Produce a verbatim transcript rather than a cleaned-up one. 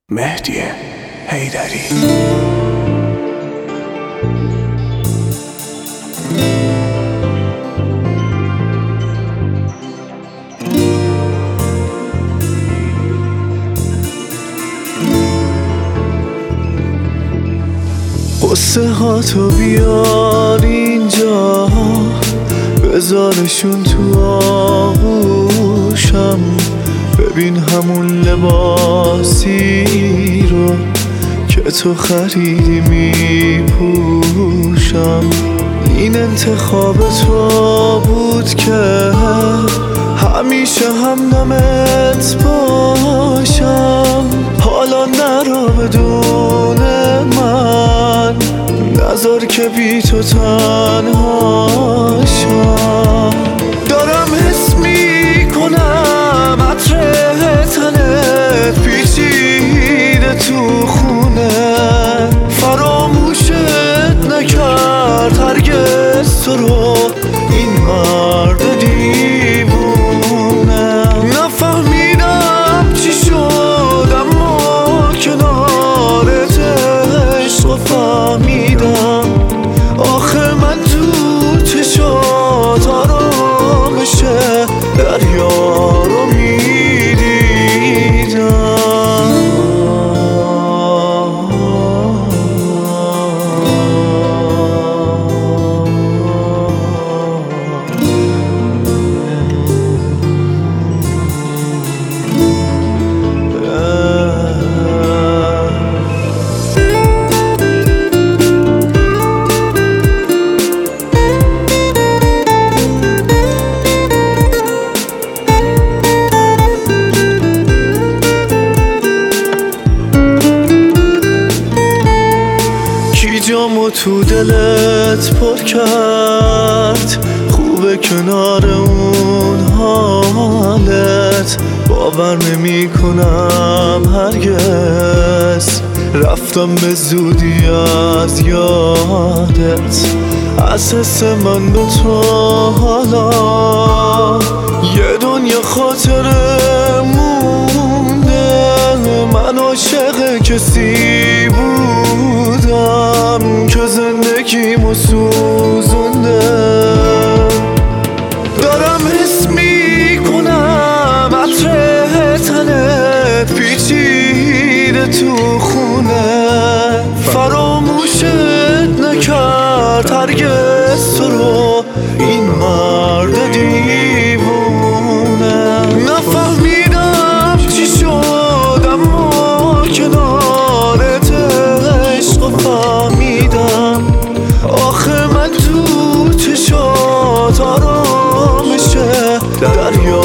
مهدی حیدری. قصه ها تو بیار اینجا، بذارشون تو آغوشم. ببین همون لباسی رو که تو خریدی میپوشم. این انتخاب تو بود که همیشه همدمت باشم. حالا نرو بدون من، نذار که بی تو تنها شم. دارم حس میکنم عطر تنت پیچیده تو خونه، فراموشت نکرد هرگز تو رو این مرد دیوونه. نفهمیدم چی شد اما کنارت عشق فهمیدم. آخه من تو چشات آرامش دریا رو میدیدم. جامو تو دلت پر کرد، خوبه کنار اون حالت. باور نمی کنم هرگز رفتم به زودی از یادت. از حس من به تو حالا یه دنیا خاطره مونده. من عاشق کسی بودم که زندگیمو سوزونده. دارم حس میکنم عطر تنت پیچیده تو خونه، فراموشت نکرد هرگز تو رو این مرد دیوونه. نفهمیدم چی شد اما کنارت عشق فهمیدم. آخه من تو چشات آرامش دریا